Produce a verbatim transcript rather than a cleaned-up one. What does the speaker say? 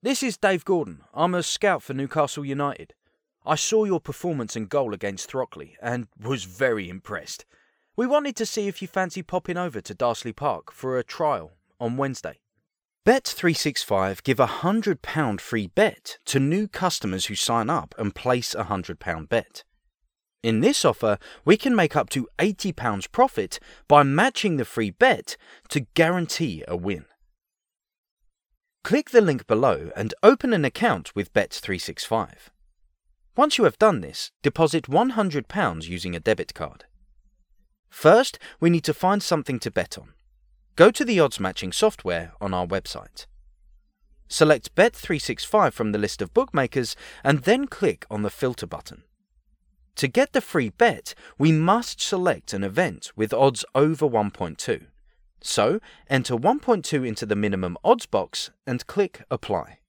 This is Dave Gordon. I'm a scout for Newcastle United. I saw your performance and goal against Throckley and was very impressed. We wanted to see if you fancy popping over to Darsley Park for a trial on Wednesday. Bet three sixty-five give a one hundred pounds free bet to new customers who sign up and place a one hundred pounds bet. In this offer, we can make up to eighty pounds profit by matching the free bet to guarantee a win. Click the link below and open an account with Bet three sixty-five. Once you have done this, deposit one hundred pounds using a debit card. First, we need to find something to bet on. Go to the odds matching software on our website. Select Bet three sixty-five from the list of bookmakers and then click on the filter button. To get the free bet, we must select an event with odds over one point two. So, enter one point two into the minimum odds box and click Apply.